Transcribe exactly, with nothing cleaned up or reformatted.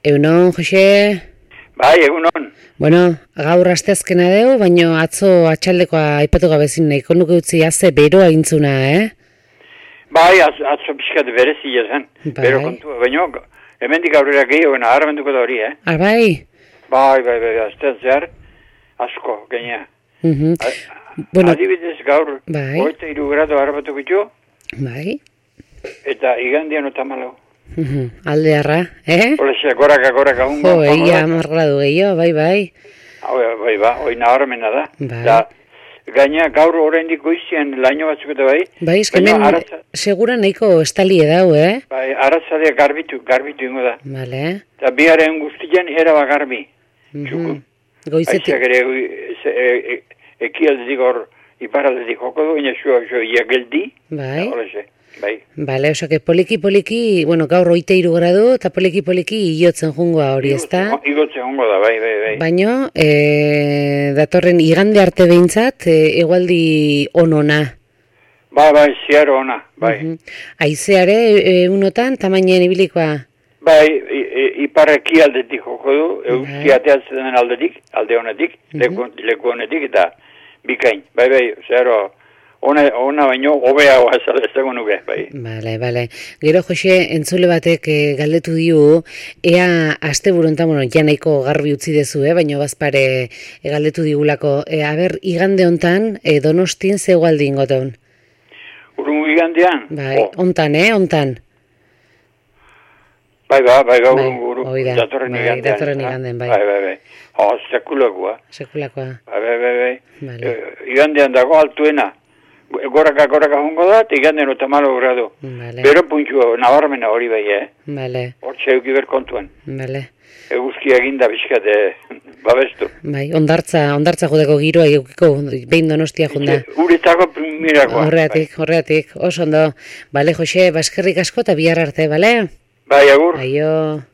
Egunon, Jose? Bai, egunon. Bueno, gaur asteazkena deu, baino atzo atxaldekoa aipatu gabezin nahiko nuke utzi haze beroa intzuna, eh? Bai, az, atzo pixkat berezia zen. Bai. Bero kontua, baino, hemendik aurrera gehiagoena, harramentuko da hori, eh? Ah, bai? Bai, bai, bai, azteaz zehar, asko, gaina. Mhm. A- Bueno, Adibidez gaur, bai. hogeita hiru grado harrapatu bitu, bai? eta igandian otamalau. Mhm. Aldearra, eh? Olexe, goraka, goraka, ungo. Jo, egia amarradu gehiago, bai, bai. Bai, bai, hoi nabarmena da. Bai. Da, gaina gaur oraindik goizian laino batzuk eta bai. Bai, eskemen, baina aratza- segura nahiko estalie dau, eh? Bai, aratzalea garbitu, garbitu ingo da. Vale. Eta biharen guztian eraba garbi. Mhm. Goizetik. Aizeak ere e, e, e, ekialdetik hor iparaldetik joko du, baina zua zo iageldi. Bai. Horrexe, bai. Vale, oso que poliki poliki, bueno, gaur hogeita hiru gradu, eta poliki poliki iotzen jungoa hori, ezta? Igotzen hongo da, bai, bai, bai. Baino, e, datorren igande arte behintzat, e, egualdi onona. Bai, bai, ziaro ona, bai. Mhm. Aizeare, e, unotan, tamainen ibilikoa. Bai, i, i, ipar ekialdetik joko du, euski ateatzen den aldetik, alde honetik, leku, leku honetik, eta bikain. Bai, bai, ziaro, ona, ona baino, hobea guazala ez dago nuke, bai. Bale, bale. Gero, Jose, entzule batek e, galdetu diu, ea aste buruntan, bueno, ja nahiko garbi utzi dezu, eh? Baina bazpare e, galdetu digulako. E, aber, igande hontan, e, Donostin zegualdi ingoton. Urungu igandean? Bai, Oh. hontan, eh, hontan. Bai, bai, bai, gaur Bai, uru, hoi da, datorren bai, igandean. datorren ezta? igandean, bai. Bai, bai, bai. Oh, sekulakoa. Sekulakoa. Bai, bai, bai, bai. Vale. E, igandean dago altuena. Goraka, goraka jongo da, eta igandean otamalo gradu. Vale, Bero puntxu, nabarmena hori bai, eh? vale, Hortxe euki berkontuan. vale. Eguzki eginda bizkat, eh, babestu. Bai, ondartza, ondartza jodeko giroa eukiko behin Donostia junda. Uritako primirakoa. Horreatik, horreatik, oso ondo. Bale, Jose, baskerrik asko eta bihar arte, bale? Bai, agur. Aio.